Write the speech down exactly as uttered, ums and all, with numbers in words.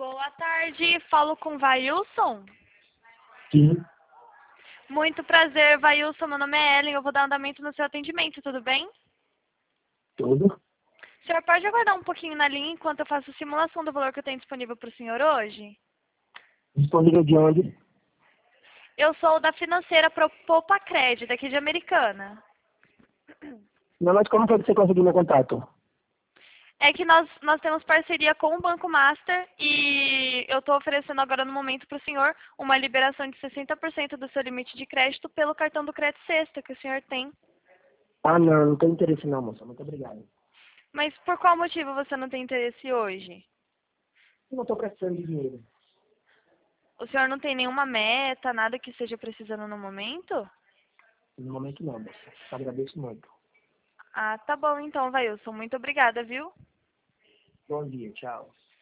Boa tarde, falo com Vailson. Sim, Muito prazer, Vailson. Meu nome é Ellen, eu vou dar andamento no seu atendimento, tudo bem? tudo. O senhor pode aguardar um pouquinho na linha enquanto eu faço a simulação do valor que eu tenho disponível para o senhor hoje? Disponível de onde? Eu sou da financeira Pro- Poupa Crédito, aqui de Americana. Não, mas como foi que você conseguiu meu contato? É que nós, nós temos parceria com o Banco Master e eu estou oferecendo agora no momento para o senhor uma liberação de sessenta por cento do seu limite de crédito pelo cartão do Crédito Sexta que o senhor tem. Ah, não, não tenho interesse não, moça. Muito obrigado. Mas por qual motivo você não tem interesse hoje? Eu não estou precisando de dinheiro. O senhor não tem nenhuma meta, nada que esteja precisando no momento? No momento não, moça. Te agradeço muito. Ah, tá bom então, Vailson. Muito obrigada, viu? Bom dia, tchau.